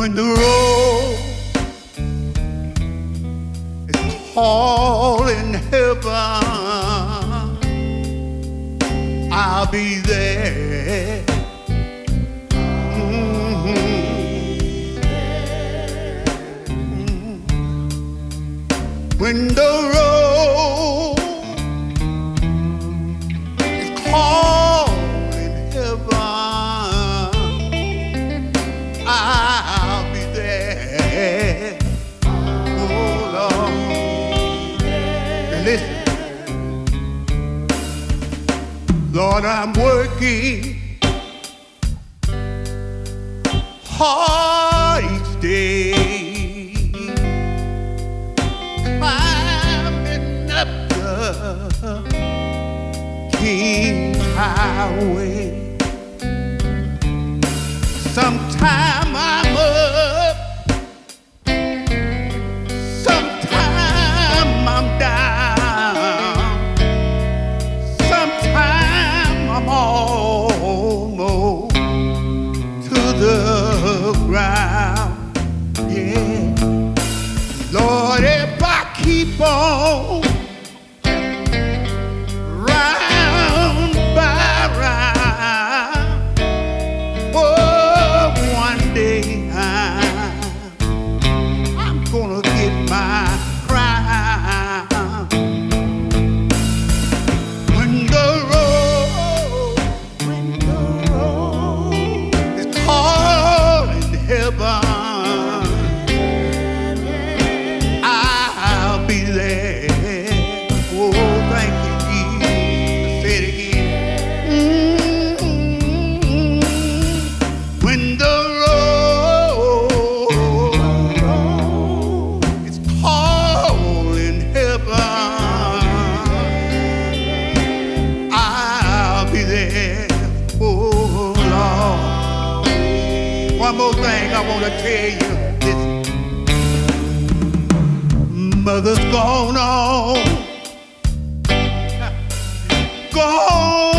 When the road is calling heaven, I'll be there. When the road is calling heaven, I'll be there. Oh Lord, and listen, Lord, I'm working hard each day, climbing up the King Highway. Sometime I'm up, sometime I'm down, sometime I'm almost to the ground. Yeah, Lord, if I keep on round by round, oh, one day I'm gonna get my crown. When the road is calling heaven, I'll be there. Oh, thank you, Jesus. Say it again. When the road is calling heaven, I'll be there. Oh, Lord. One more thing I want to tell you. Listen. Mother's gone on, gone